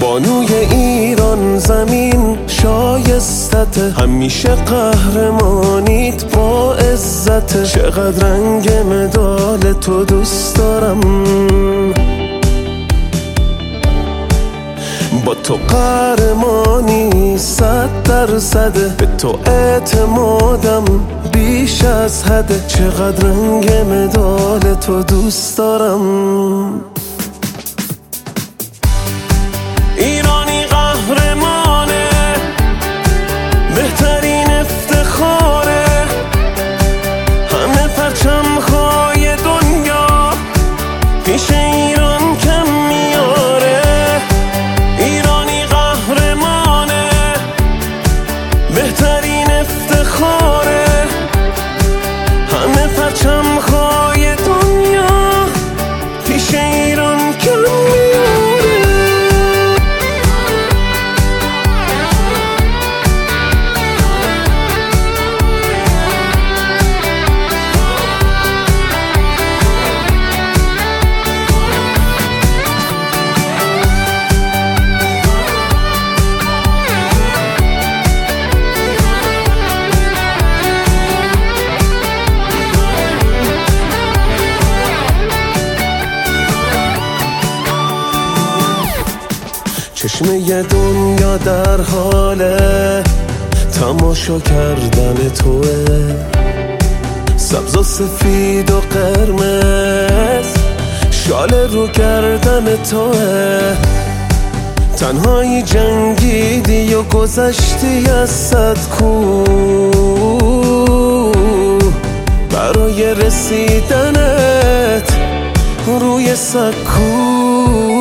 بانوی ایران زمین شایستت، همیشه قهرمانیت با عزت. چقدر رنگ مدال تو دوست دارم، با تو قهرمانی 100%، به تو اعتمادم بیش از حده. چقدر رنگ مدال تو دوست دارم. ایرانی قهرمانه، بهترین افتخاره، همه پرچم‌های دنیا پیش ایران کم میاره. ایرانی قهرمانه، بهترین افتخاره، همه پرچم‌های دنیا پیش ایران کم میاره. چشمه دنیا در حال تماشا کردن توه، سبز و سفید و قرمز شال رو گردن توه. تنهایی جنگیدی و گذشتی از 100 کوه، برای رسیدنت روی سکو.